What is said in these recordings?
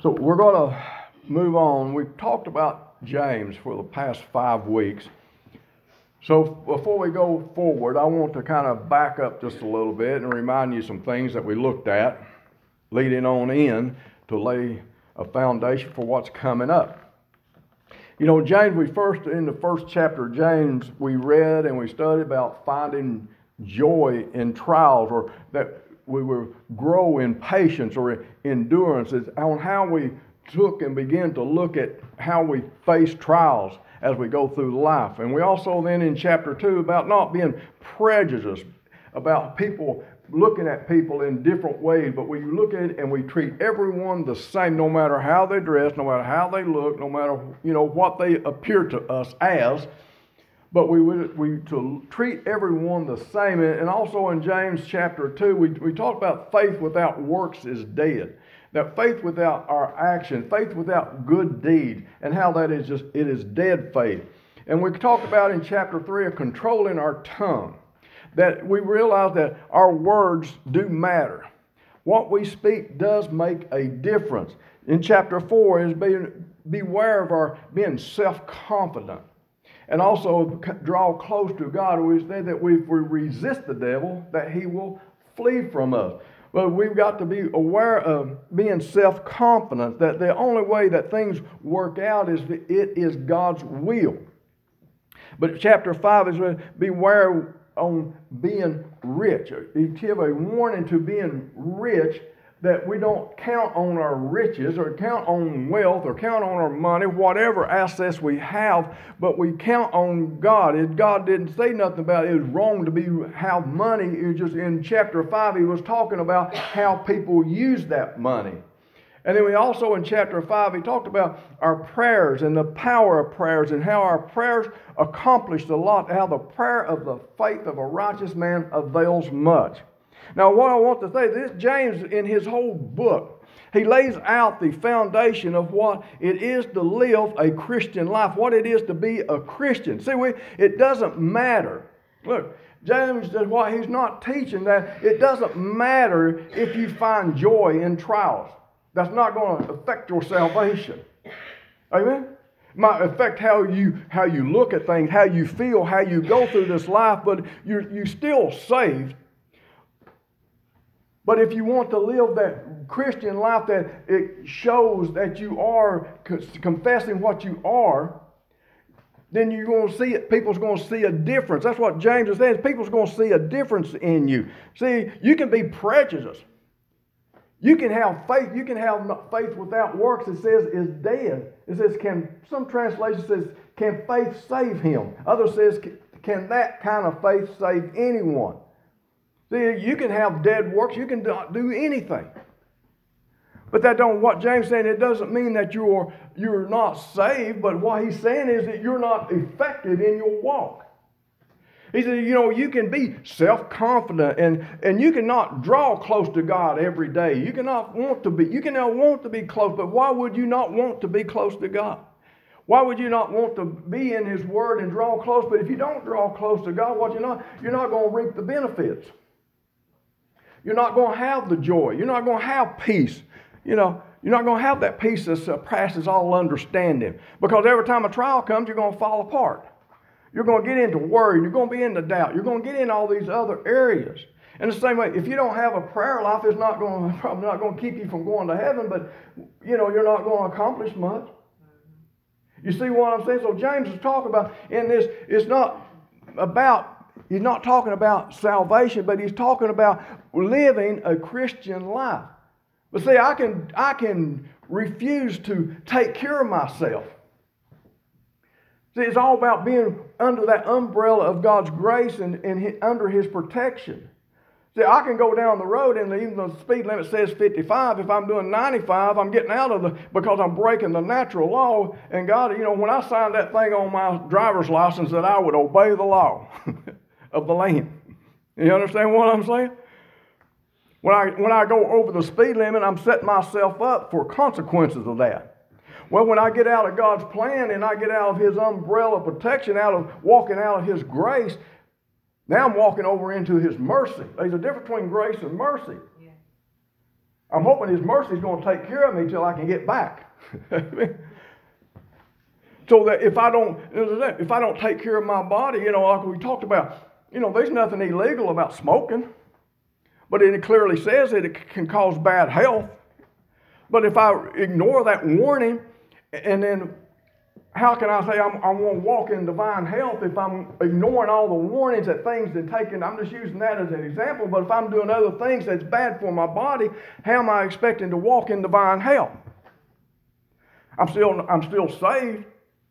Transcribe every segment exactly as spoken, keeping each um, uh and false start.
So we're going to move on. We've talked about James for the past five weeks. So before we go forward, I want to kind of back up just a little bit and remind you some things that we looked at leading on in to lay a foundation for what's coming up. You know, James, we first, in the first chapter of James, we read and we studied about finding joy in trials, or that we will grow in patience or endurance, is on how we took and began to look at how we face trials as we go through life. And we also then in chapter two about not being prejudiced about people, looking at people in different ways, but we look at it and we treat everyone the same, no matter how they dress, no matter how they look, no matter, you know, what they appear to us as. But we would we to treat everyone the same. And also in James chapter two, we, we talked about faith without works is dead. That faith without our action, faith without good deed, and how that is just, it is dead faith. And we talked about in chapter three of controlling our tongue. That we realize that our words do matter. What we speak does make a difference. In chapter four is being, beware of our being self-confident. And also draw close to God. We say that if we resist the devil, that he will flee from us. But we've got to be aware of being self-confident, that the only way that things work out is that it is God's will. But chapter five is beware on being rich. He gives a warning to being rich, that we don't count on our riches or count on wealth or count on our money, whatever assets we have, but we count on God. If God didn't say nothing about it, it was wrong to be have money. It was just in chapter five, he was talking about how people use that money. And then we also in chapter five, he talked about our prayers and the power of prayers and how our prayers accomplished a lot, how the prayer of the faith of a righteous man avails much. Now, what I want to say, this James, in his whole book, he lays out the foundation of what it is to live a Christian life, what it is to be a Christian. See, we, it doesn't matter. Look, James does what he's not teaching, that it doesn't matter if you find joy in trials. That's not going to affect your salvation. Amen? It might affect how you how you look at things, how you feel, how you go through this life, but you're, you're still saved. But if you want to live that Christian life that it shows that you are confessing what you are, then you're going to see it. People's going to see a difference. That's what James is saying. People's going to see a difference in you. See, you can be prejudiced. You can have faith. You can have faith without works. It says is dead. It says, can, some translation says, can faith save him? Others says, can that kind of faith save anyone? See, you can have dead works. You can not do anything. But that don't, what James is saying, it doesn't mean that you're, you're not saved, but what he's saying is that you're not effective in your walk. He said, you know, you can be self-confident and, and you cannot draw close to God every day. You cannot want to be, you cannot want to be close, but why would you not want to be close to God? Why would you not want to be in His Word and draw close? But if you don't draw close to God, what you're not, you're not going to reap the benefits. You're not going to have the joy. You're not going to have peace. You know, you're not going to have that peace that surpasses all understanding. Because every time a trial comes, you're going to fall apart. You're going to get into worry. You're going to be into doubt. You're going to get in all these other areas. And the same way, if you don't have a prayer life, it's not going to, probably not going to keep you from going to heaven, but, you know, you're not going to accomplish much. You see what I'm saying? So James is talking about in this, it's not about, he's not talking about salvation, but he's talking about living a Christian life. But see, I can, I can refuse to take care of myself. See, it's all about being under that umbrella of God's grace and, and under His protection. See, I can go down the road and even the speed limit says fifty-five. If I'm doing ninety-five, I'm getting out of the, because I'm breaking the natural law. And God, you know, when I signed that thing on my driver's license that I would obey the law of the land. You understand what I'm saying? When I, when I go over the speed limit, I'm setting myself up for consequences of that. Well, when I get out of God's plan and I get out of His umbrella of protection, out of walking out of His grace, now I'm walking over into His mercy. There's a difference between grace and mercy. Yeah. I'm hoping His mercy is going to take care of me till I can get back. So that if I don't, if I don't take care of my body, you know, like we talked about, you know, there's nothing illegal about smoking, but it clearly says that it can cause bad health. But if I ignore that warning, and then how can I say I'm, I'm going to walk in divine health if I'm ignoring all the warnings that things that taken? I'm just using that as an example. But if I'm doing other things that's bad for my body, how am I expecting to walk in divine health? I'm still, I'm still saved.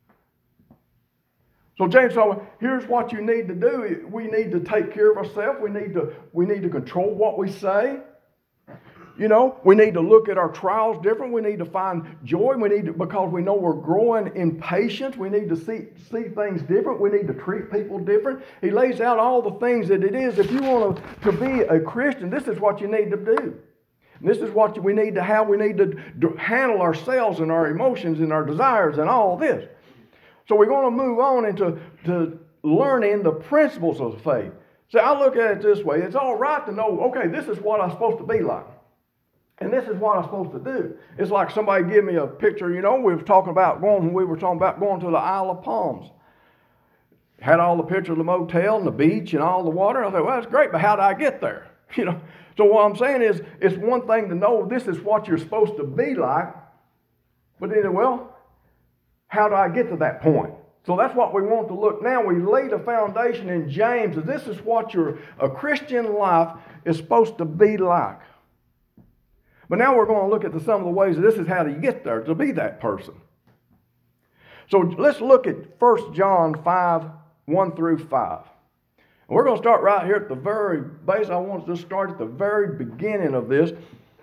So James, so here's what you need to do. We need to take care of ourselves. We need to, we need to control what we say. You know, we need to look at our trials different. We need to find joy. We need to, because we know we're growing in patience. We need to see, see things different. We need to treat people different. He lays out all the things that it is. If you want to, to be a Christian, this is what you need to do. This is what we need to have. We need to handle ourselves and our emotions and our desires and all this. So we're going to move on into to learning the principles of the faith. So I look at it this way. It's all right to know, okay, this is what I'm supposed to be like. And this is what I'm supposed to do. It's like somebody give me a picture, you know, we were talking about going, we were talking about going to the Isle of Palms. Had all the pictures of the motel and the beach and all the water. I thought, well, that's great, but how do I get there? You know, so what I'm saying is, it's one thing to know this is what you're supposed to be like, but then, well, how do I get to that point? So that's what we want to look now. We laid a foundation in James. This is what your a Christian life is supposed to be like. But now we're going to look at the, some of the ways that this is how do you get there to be that person. So let's look at First John five, one through five. And we're going to start right here at the very base. I want to start at the very beginning of this.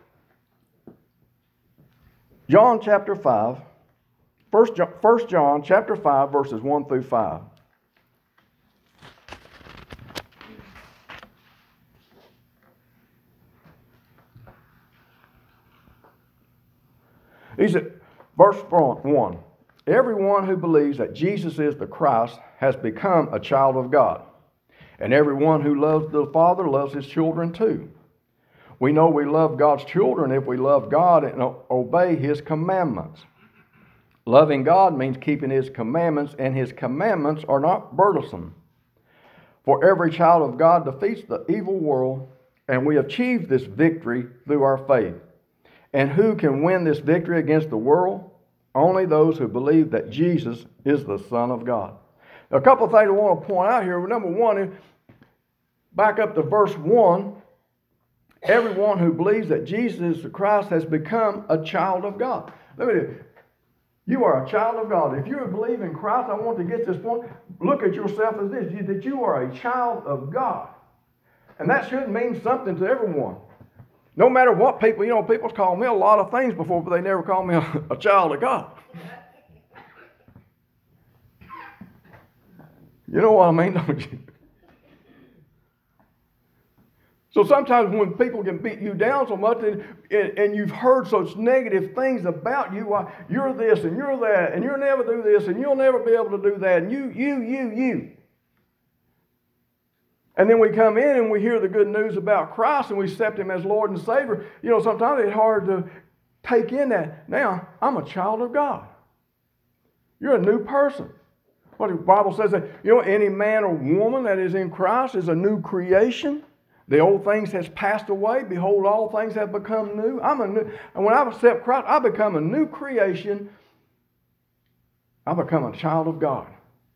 John chapter five. First John, First John chapter five, verses one through five. He said, verse one, everyone who believes that Jesus is the Christ has become a child of God. And everyone who loves the Father loves his children too. We know we love God's children if we love God and obey His commandments. Loving God means keeping His commandments, and His commandments are not burdensome. For every child of God defeats the evil world, and we achieve this victory through our faith. And who can win this victory against the world? Only those who believe that Jesus is the Son of God. Now, a couple of things I want to point out here. Number one, back up to verse one. Everyone who believes that Jesus is the Christ has become a child of God. Let me do it. You are a child of God. If you believe in Christ, I want to get this point. Look at yourself as this, that you are a child of God. And that should mean something to everyone. No matter what people, you know, people call me a lot of things before, but they never call me a, a child of God. You know what I mean, don't you? So sometimes when people can beat you down so much and, and you've heard such negative things about you, why you're this and you're that and you'll never do this and you'll never be able to do that and you, you, you, you. And then we come in and we hear the good news about Christ and we accept Him as Lord and Savior. You know, sometimes it's hard to take in that. Now, I'm a child of God. You're a new person. What the Bible says that, you know, any man or woman that is in Christ is a new creation. The old things has passed away. Behold, all things have become new. I'm a new, and when I accept Christ, I become a new creation. I become a child of God.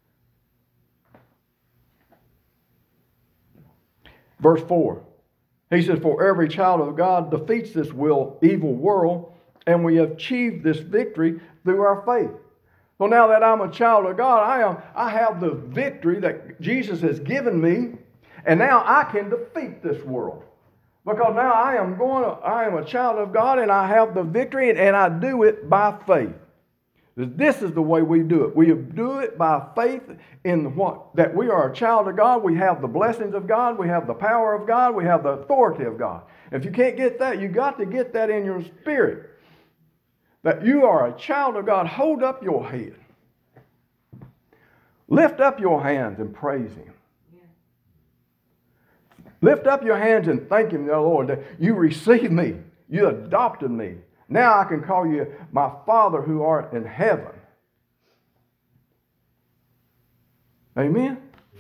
Verse four. He says, for every child of God defeats this will, evil world, and we achieve this victory through our faith. So now that I'm a child of God, I am, I have the victory that Jesus has given me. And now I can defeat this world. Because now I am going to, I am a child of God and I have the victory and I do it by faith. This is the way we do it. We do it by faith in what? That we are a child of God. We have the blessings of God. We have the power of God. We have the authority of God. If you can't get that, you got to get that in your spirit. That you are a child of God. Hold up your head. Lift up your hands and praise Him. Lift up your hands and thank Him, oh Lord, that you receive me. You adopted me. Now I can call you my Father who art in heaven. Amen?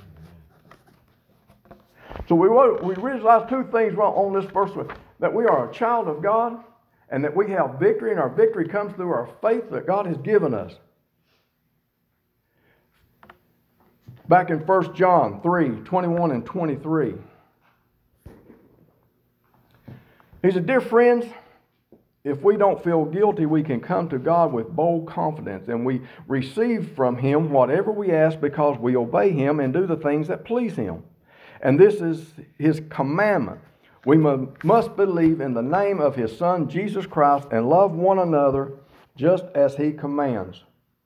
So we, we realize two things on this verse, that we are a child of God and that we have victory, and our victory comes through our faith that God has given us. Back in First John three, twenty-one and twenty-three. He said, dear friends, if we don't feel guilty, we can come to God with bold confidence, and we receive from Him whatever we ask because we obey Him and do the things that please Him. And this is His commandment. We must believe in the name of His Son, Jesus Christ, and love one another just as He commands.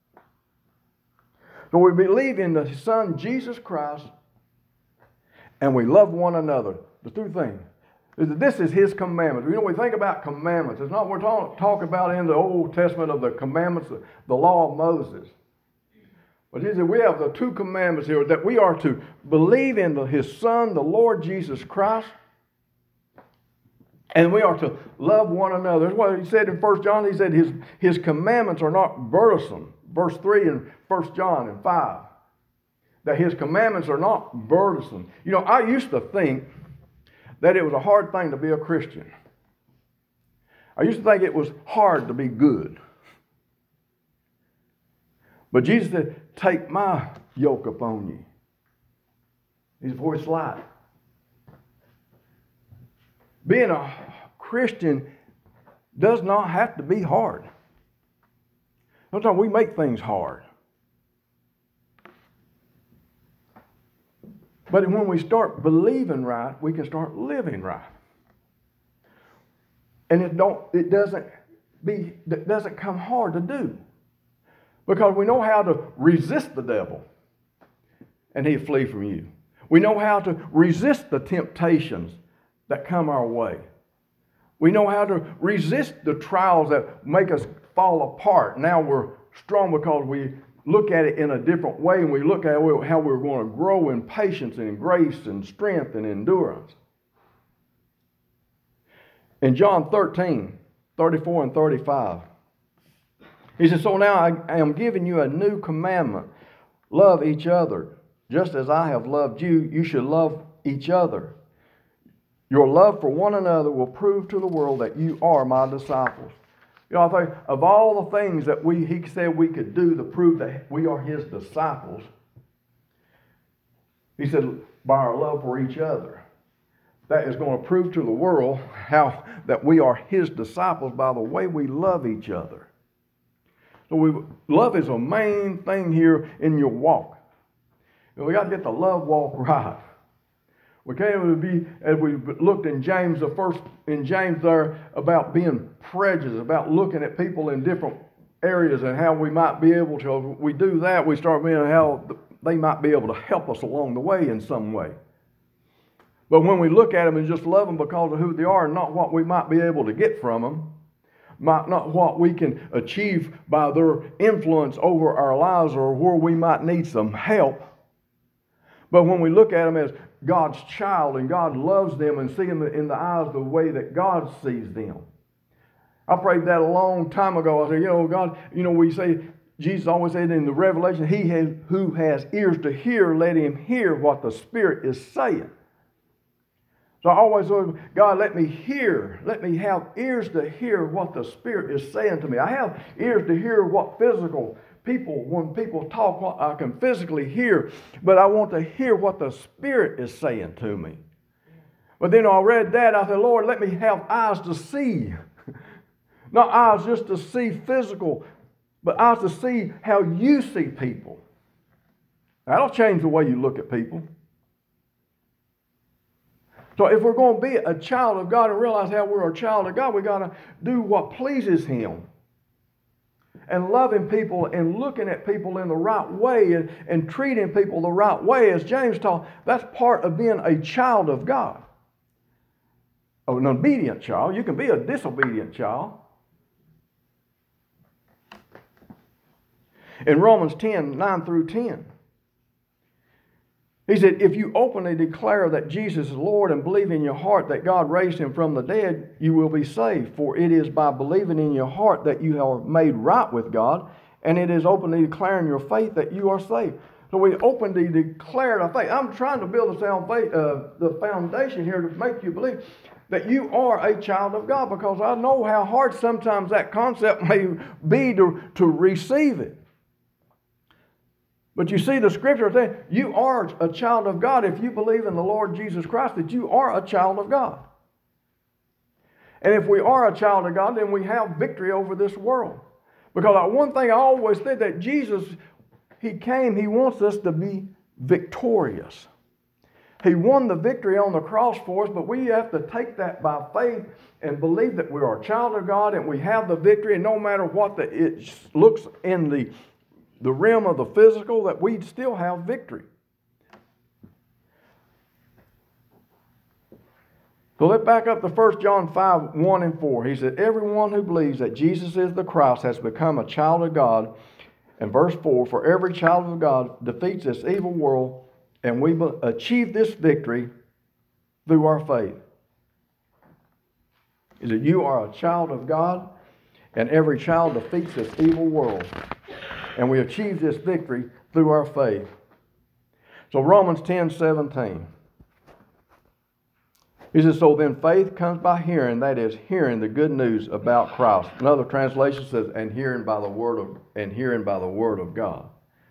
So we believe in the Son, Jesus Christ, and we love one another. The two things. This is His commandments. You know, we think about commandments. It's not what we're talking talk about in the Old Testament of the commandments, the law of Moses. But he said we have the two commandments here, that we are to believe in the, His Son, the Lord Jesus Christ, and we are to love one another. That's what he said in First John. He said his, his commandments are not burdensome. Verse three in First John and five. That His commandments are not burdensome. You know, I used to think that it was a hard thing to be a Christian. I used to think it was hard to be good. But Jesus said, take my yoke upon you. His voice light. Being a Christian does not have to be hard. Sometimes we make things hard. But when we start believing right, we can start living right. And it don't it doesn't be it doesn't come hard to do. Because we know how to resist the devil and he'll flee from you. We know how to resist the temptations that come our way. We know how to resist the trials that make us fall apart. Now we're strong because we look at it in a different way, and we look at how we're going to grow in patience and in grace and strength and endurance. In John thirteen, thirty-four and thirty-five, he says, so now I, I am giving you a new commandment. Love each other. Just as I have loved you, you should love each other. Your love for one another will prove to the world that you are my disciples. You know, I think of all the things that we he said we could do to prove that we are His disciples, He said, by our love for each other. That is going to prove to the world how that we are His disciples by the way we love each other. So we, love is a main thing here in your walk. You know, we got to get the love walk right. We can't be, as we looked in James, the first in James there, about being prejudiced, about looking at people in different areas and how we might be able to, if we do that, we start being how they might be able to help us along the way in some way. But when we look at them and just love them because of who they are and not what we might be able to get from them, not what we can achieve by their influence over our lives or where we might need some help, but when we look at them as God's child and God loves them and see them in the eyes the way that God sees them. I prayed that a long time ago. I said, you know, God, you know, we say, Jesus always said in the Revelation, he has, who has ears to hear, let him hear what the Spirit is saying. So I always thought, God, let me hear. Let me have ears to hear what the Spirit is saying to me. I have ears to hear what physical people, when people talk, what I can physically hear, but I want to hear what the Spirit is saying to me. But then I read that, I said, Lord, let me have eyes to see. Not eyes just to see physical, but eyes to see how you see people. That'll change the way you look at people. So if we're going to be a child of God and realize how we're a child of God, we've got to do what pleases Him. And loving people and looking at people in the right way and, and treating people the right way, as James taught, that's part of being a child of God. An obedient child. You can be a disobedient child. In Romans ten, nine through ten, He said, if you openly declare that Jesus is Lord and believe in your heart that God raised him from the dead, you will be saved. For it is by believing in your heart that you are made right with God, and it is openly declaring your faith that you are saved. So we openly declare our faith. I'm trying to build the, uh, the foundation here to make you believe that you are a child of God, because I know how hard sometimes that concept may be to, to receive it. But you see, the scripture says you are a child of God if you believe in the Lord Jesus Christ, that you are a child of God. And if we are a child of God, then we have victory over this world. Because one thing I always said, that Jesus, he came, he wants us to be victorious. He won the victory on the cross for us, but we have to take that by faith and believe that we are a child of God and we have the victory. And no matter what the, it looks in the the realm of the physical, that we still have victory. So let's back up to First John five, one and four. He said, everyone who believes that Jesus is the Christ has become a child of God. And verse four, for every child of God defeats this evil world, and we achieve this victory through our faith. He said, you are a child of God, and every child defeats this evil world. And we achieve this victory through our faith. So Romans ten, seventeen. He says, so then faith comes by hearing, that is, hearing the good news about Christ. Another translation says, and hearing by the word of and hearing by the word of God.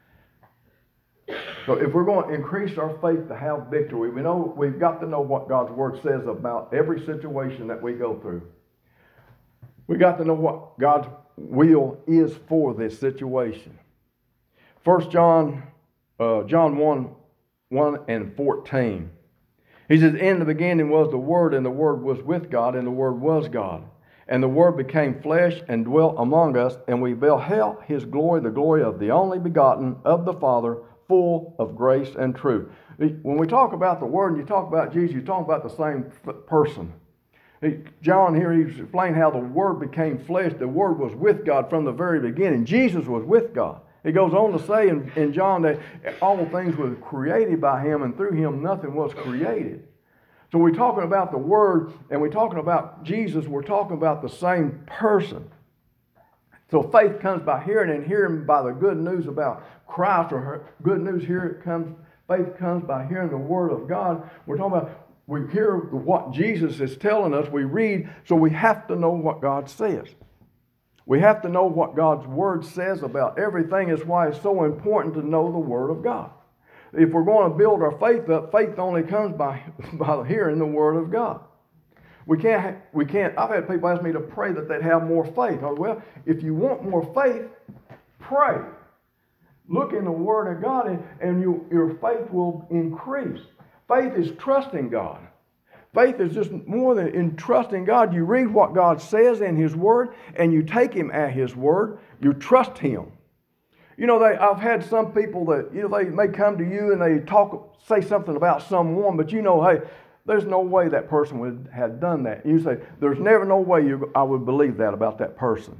So if we're going to increase our faith to have victory, we know we've got to know what God's word says about every situation that we go through. We got to know what God's will is for this situation. First John, uh, John one, one and fourteen. He says, in the beginning was the Word, and the Word was with God, and the Word was God. And the Word became flesh and dwelt among us, and we beheld his glory, the glory of the only begotten of the Father, full of grace and truth. When we talk about the Word and you talk about Jesus, you're talking about the same person. John here, he's explaining how the Word became flesh. The Word was with God from the very beginning. Jesus was with God. He goes on to say in, in John that all things were created by him, and through him nothing was created. So we're talking about the Word, and we're talking about Jesus. We're talking about the same person. So faith comes by hearing, and hearing by the good news about Christ, or good news here it comes. Faith comes by hearing the Word of God. We're talking about, we hear what Jesus is telling us, we read, so we have to know what God says. We have to know what God's Word says about everything. Is why it's so important to know the Word of God. If we're going to build our faith up, faith only comes by, by hearing the Word of God. We can't, we can't, I've had people ask me to pray that they'd have more faith. Oh, well, if you want more faith, pray. Look in the Word of God, and, and you, your faith will increase. Faith is trusting God. Faith is just more than in trusting God. You read what God says in His Word, and you take Him at His Word. You trust Him. You know, they, I've had some people that, you know, they may come to you and they talk, say something about someone, but you know, hey, there's no way that person would have done that. You say, there's never no way you, I would believe that about that person.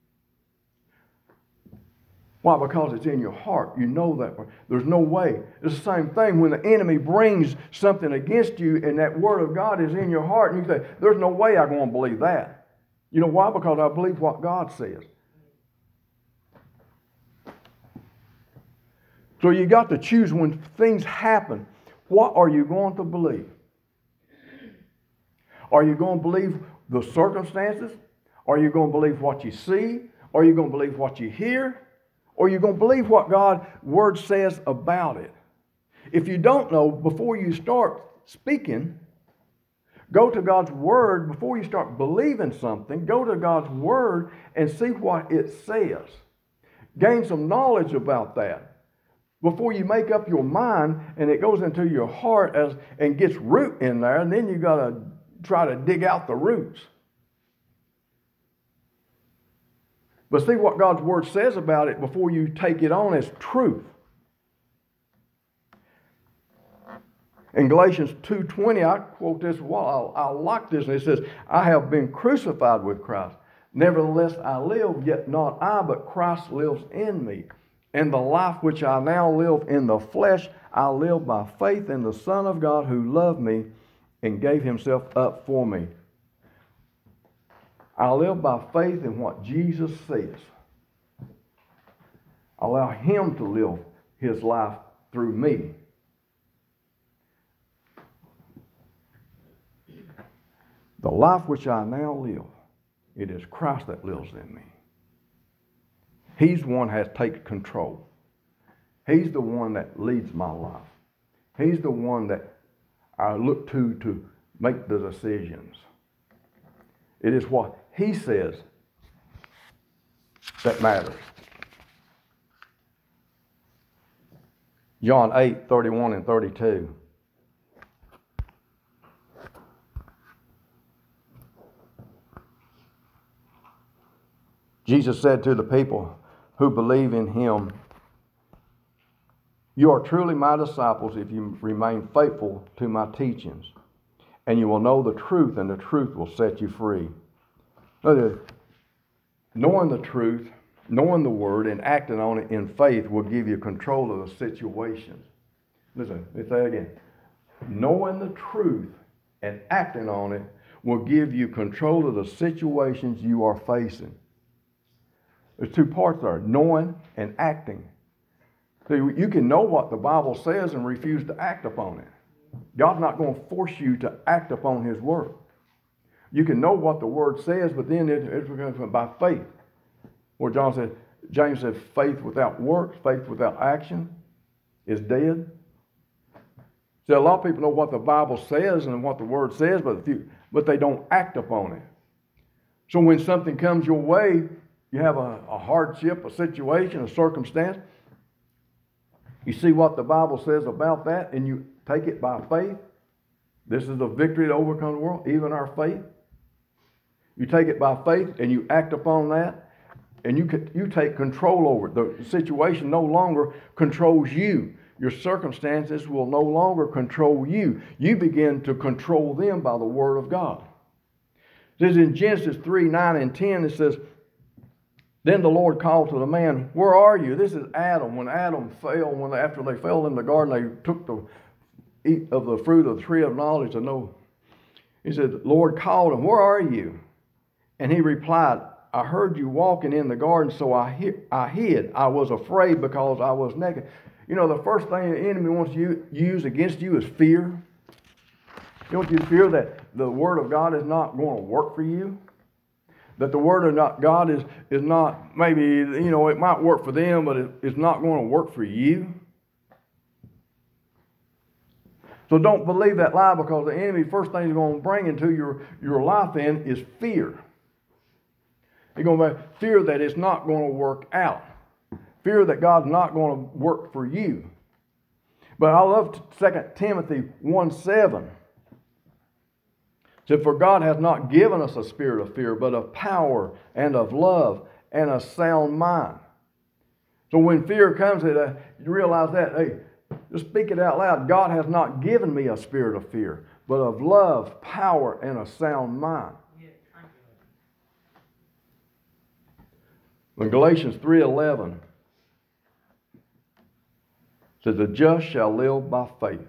Why? Because it's in your heart. You know that. There's no way. It's the same thing when the enemy brings something against you and that Word of God is in your heart, and you say, there's no way I'm going to believe that. You know why? Because I believe what God says. So you got to choose when things happen. What are you going to believe? Are you going to believe the circumstances? Are you going to believe what you see? Are you going to believe what you hear? Or are you going to believe what God's Word says about it? If you don't know, before you start speaking, go to God's Word. Before you start believing something, go to God's Word and see what it says. Gain some knowledge about that before you make up your mind and it goes into your heart as and gets root in there, and then you got to try to dig out the roots. But see what God's Word says about it before you take it on as truth. In Galatians two twenty, I quote this, well, I, I like this, and it says, I have been crucified with Christ. Nevertheless, I live, yet not I, but Christ lives in me. And the life which I now live in the flesh, I live by faith in the Son of God who loved me and gave himself up for me. I live by faith in what Jesus says. Allow him to live his life through me. The life which I now live, it is Christ that lives in me. He's the one that has taken control. He's the one that leads my life. He's the one that I look to to make the decisions. It is what he says that matters. John eight, thirty-one and thirty-two. Jesus said to the people who believe in him, "You are truly my disciples if you remain faithful to my teachings, and you will know the truth, and the truth will set you free." Knowing the truth, knowing the word, and acting on it in faith will give you control of the situations. Listen, let's say it again. Knowing the truth and acting on it will give you control of the situations you are facing. There's two parts there, knowing and acting. So you can know what the Bible says and refuse to act upon it. God's not going to force you to act upon his word. You can know what the word says, but then it, it's by faith. Where John said, James said, faith without works, faith without action is dead. So a lot of people know what the Bible says and what the word says, but, few, but they don't act upon it. So when something comes your way, you have a, a hardship, a situation, a circumstance, you see what the Bible says about that, and you take it by faith. This is the victory that overcomes the world, even our faith. You take it by faith, and you act upon that, and you can, you take control over it. The situation no longer controls you. Your circumstances will no longer control you. You begin to control them by the Word of God. It says in Genesis three, nine, and ten, it says, "Then the Lord called to the man, 'Where are you?'" This is Adam. When Adam fell, when they, after they fell in the garden, they took the eat of the fruit of the tree of knowledge to know. He said, the Lord called him, "Where are you?" And he replied, "I heard you walking in the garden, so I hid. I hid. I was afraid because I was naked." You know, the first thing the enemy wants to use against you is fear. He wants you to fear that the Word of God is not going to work for you. That the Word of God is, is not, maybe, you know, it might work for them, but it, it's not going to work for you. So don't believe that lie, because the enemy, first thing he's going to bring into your, your life then is fear. He's going to bring fear that it's not going to work out. Fear that God's not going to work for you. But I love Second Timothy one seven. It said, "For God has not given us a spirit of fear, but of power and of love and a sound mind." So when fear comes, it, uh, you realize that, hey, just speak it out loud. God has not given me a spirit of fear, but of love, power, and a sound mind. In Galatians three eleven, it says, "The just shall live by faith."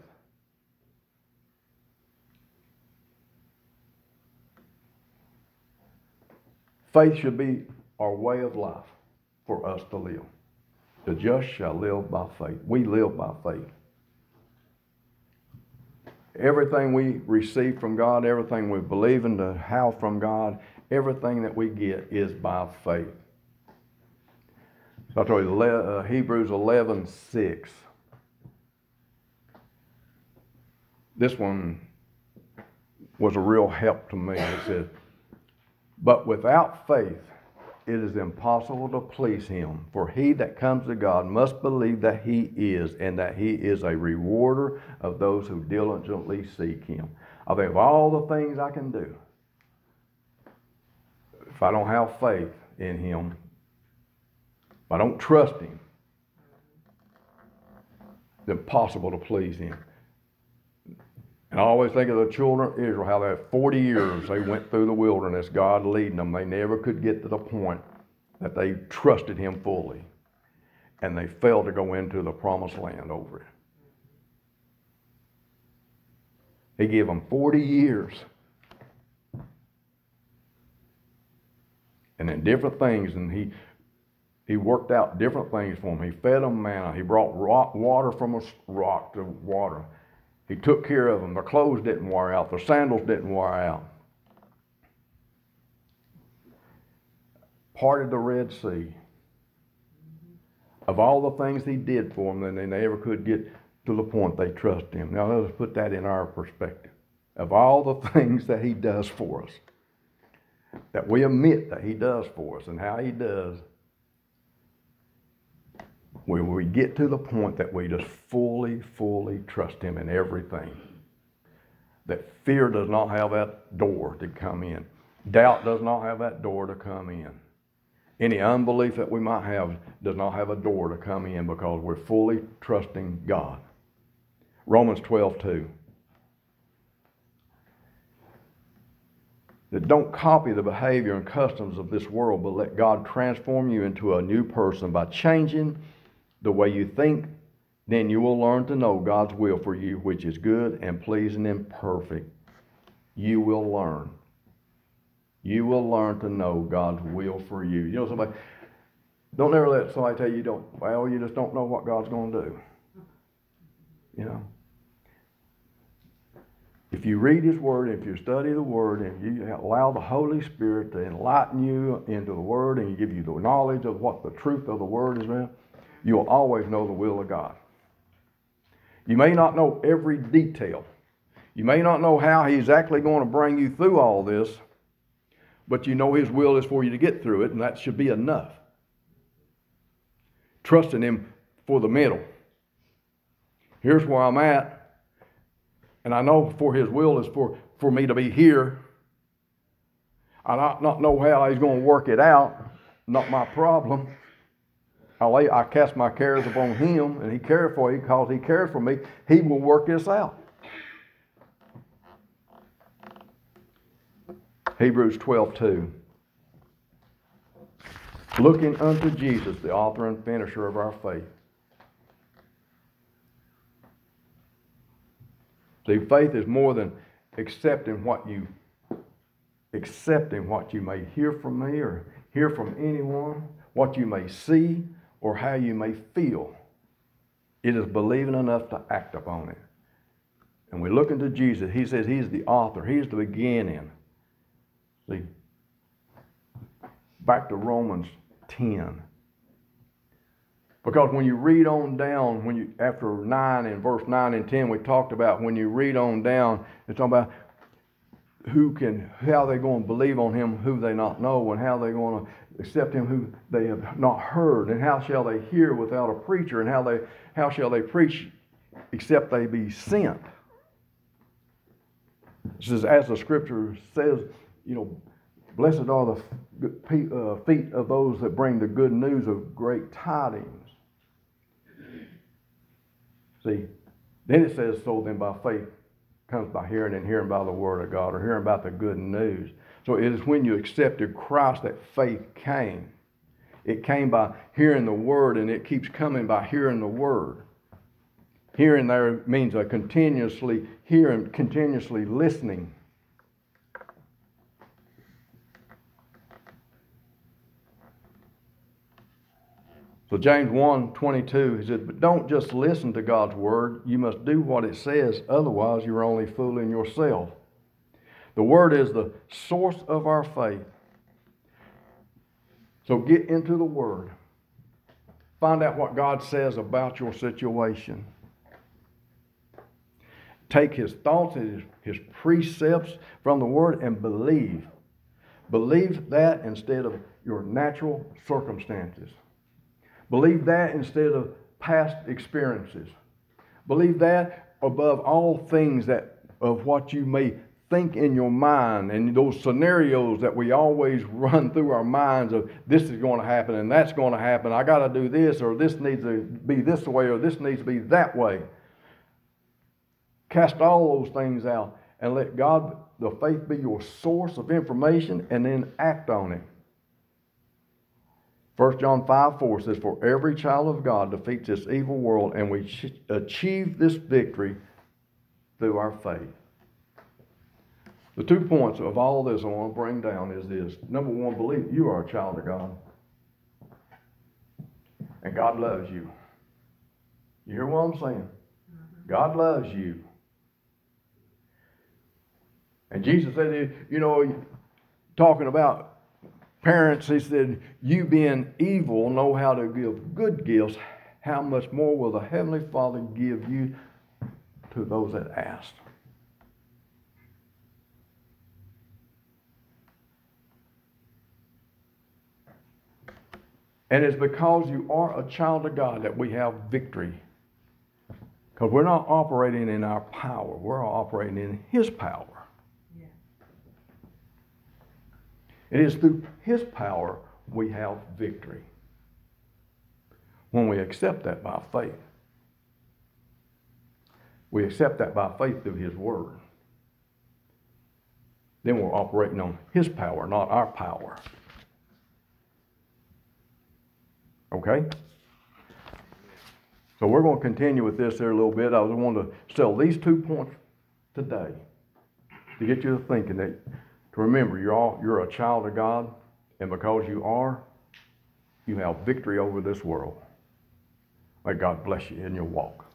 Faith should be our way of life for us to live. The just shall live by faith. We live by faith. Everything we receive from God, everything we believe in to have from God, everything that we get is by faith. So I told you, uh, Hebrews eleven six. This one was a real help to me. It says, "But without faith it is impossible to please him. For he that comes to God must believe that he is, and that he is a rewarder of those who diligently seek him." I think of all the things I can do, if I don't have faith in him, if I don't trust him, it's impossible to please him. And I always think of the children of Israel, how that forty years they went through the wilderness, God leading them. They never could get to the point that they trusted him fully. and they failed to go into the promised land over it. He gave them forty years. And then different things, and he he worked out different things for them. He fed them manna. He brought rock, water from a rock to water. He took care of them. Their clothes didn't wear out. Their sandals didn't wear out. Parted the Red Sea. Of all the things he did for them, then they never could get to the point they trust him. Now let's put that in our perspective. Of all the things that he does for us, that we admit that he does for us and how he does, when we get to the point that we just fully, fully trust him in everything, that fear does not have that door to come in. Doubt does not have that door to come in. Any unbelief that we might have does not have a door to come in because we're fully trusting God. Romans twelve two. That don't copy the behavior and customs of this world, but let God transform you into a new person by changing the way you think. Then you will learn to know God's will for you, which is good and pleasing and perfect. You will learn. You will learn to know God's will for you. You know, somebody, don't ever let somebody tell you you don't, well, you just don't know what God's going to do. You know. If you read his word, if you study the word, and you allow the Holy Spirit to enlighten you into the word and give you the knowledge of what the truth of the word is, man, you'll always know the will of God. You may not know every detail. You may not know how he's exactly going to bring you through all this, but you know his will is for you to get through it, and that should be enough. Trusting him for the middle. Here's where I'm at. And I know for his will is for, for me to be here. I not, not know how he's going to work it out. Not my problem. I, lay, I cast my cares upon him, and he cares for you because he cares for me. He will work this out. Hebrews twelve two. Looking unto Jesus, the author and finisher of our faith. See, faith is more than accepting what you accepting what you may hear from me or hear from anyone, what you may see, or how you may feel. It is believing enough to act upon it. And we look into Jesus. He says he's the author. He's the beginning. See, back to Romans ten. Because when you read on down, when you after nine and verse nine and ten, we talked about when you read on down, it's talking about who can, how they're going to believe on him who they not know, and how they're going to accept him who they have not heard, and how shall they hear without a preacher, and how they how shall they preach except they be sent. It says, as the scripture says, you know, blessed are the feet of those that bring the good news of great tidings. See, then it says, so then by faith comes by hearing, and hearing by the word of God, or hearing about the good news. So it is when you accepted Christ that faith came. It came by hearing the word, and it keeps coming by hearing the word. Hearing there means a continuously hearing, continuously listening. So James one twenty-two, he said, but don't just listen to God's word. You must do what it says. Otherwise, you're only fooling yourself. The word is the source of our faith. So get into the word. Find out what God says about your situation. Take his thoughts and his, his precepts from the word and believe. Believe that instead of your natural circumstances. Believe that instead of past experiences. Believe that above all things that of what you may think in your mind, and those scenarios that we always run through our minds of this is going to happen and that's going to happen. I got to do this, or this needs to be this way, or this needs to be that way. Cast all those things out and let God, the faith, be your source of information, and then act on it. First John five four says, "For every child of God defeats this evil world, and we achieve this victory through our faith." The two points of all this I want to bring down is this. Number one, believe you are a child of God. And God loves you. You hear what I'm saying? God loves you. And Jesus said, you know, talking about parents, he said, "You being evil know how to give good gifts. How much more will the Heavenly Father give you to those that ask?" And it's because you are a child of God that we have victory. Because we're not operating in our power. We're operating in His power. Yeah. It is through His power we have victory. When we accept that by faith. We accept that by faith through His Word. Then we're operating on His power, not our power. Okay? So we're going to continue with this there a little bit. I was wanting to sell these two points today to get you to thinking that, to remember, you're all, you're a child of God, and because you are, you have victory over this world. May God bless you in your walk.